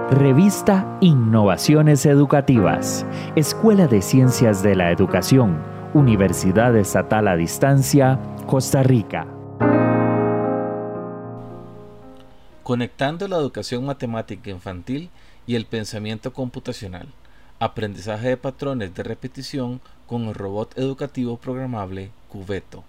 Revista Innovaciones Educativas, Escuela de Ciencias de la Educación, Universidad Estatal a Distancia, Costa Rica. Conectando la educación matemática infantil y el pensamiento computacional. Aprendizaje de patrones de repetición con el robot educativo programable Cubeto.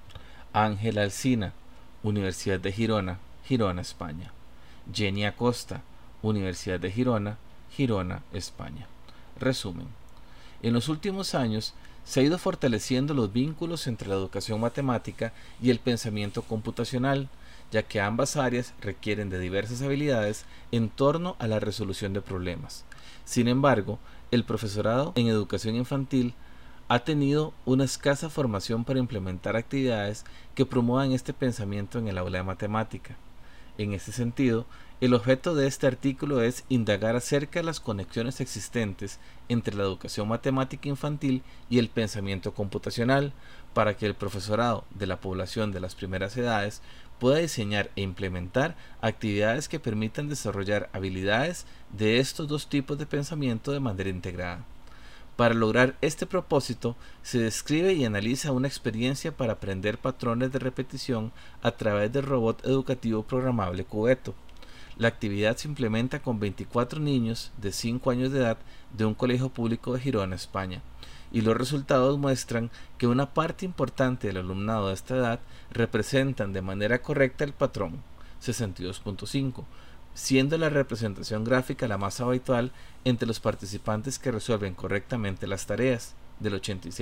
Ángela Alsina, Universidad de Girona, Girona, España. Jenny Acosta, Universidad de Girona, Girona, España. Resumen. En los últimos años se ha ido fortaleciendo los vínculos entre la educación matemática y el pensamiento computacional, ya que ambas áreas requieren de diversas habilidades en torno a la resolución de problemas. Sin embargo, el profesorado en educación infantil ha tenido una escasa formación para implementar actividades que promuevan este pensamiento en el aula de matemática. En este sentido, el objeto de este artículo es indagar acerca de las conexiones existentes entre la educación matemática infantil y el pensamiento computacional, para que el profesorado de la población de las primeras edades pueda diseñar e implementar actividades que permitan desarrollar habilidades de estos dos tipos de pensamiento de manera integrada. Para lograr este propósito, se describe y analiza una experiencia para aprender patrones de repetición a través del robot educativo programable Cubeto. La actividad se implementa con 24 niños de 5 años de edad de un colegio público de Girona, España, y los resultados muestran que una parte importante del alumnado de esta edad representan de manera correcta el patrón 62.5, siendo la representación gráfica la más habitual entre los participantes que resuelven correctamente las tareas, del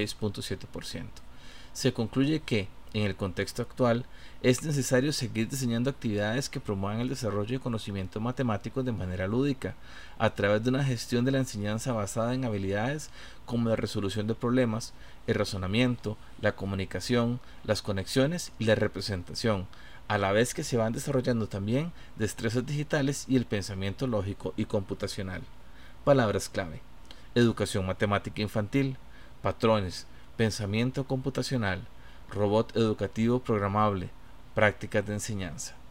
86.7%. Se concluye que, en el contexto actual, es necesario seguir diseñando actividades que promuevan el desarrollo de conocimientos matemáticos de manera lúdica, a través de una gestión de la enseñanza basada en habilidades como la resolución de problemas, el razonamiento, la comunicación, las conexiones y la representación, a la vez que se van desarrollando también destrezas digitales y el pensamiento lógico y computacional. Palabras clave: educación matemática infantil, patrones, pensamiento computacional, robot educativo programable, prácticas de enseñanza.